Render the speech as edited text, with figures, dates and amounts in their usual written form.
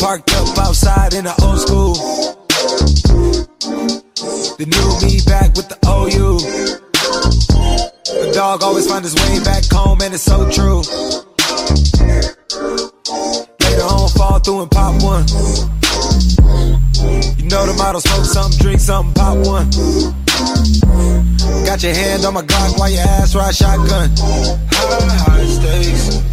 Parked up outside in the old school. The new me back with the OU. A dog always find his way back home, and it's so true. Later on, fall through and pop one. You know the motto, smoke something, drink something, pop one. Got your hand on my Glock while your ass ride shotgun. High stakes.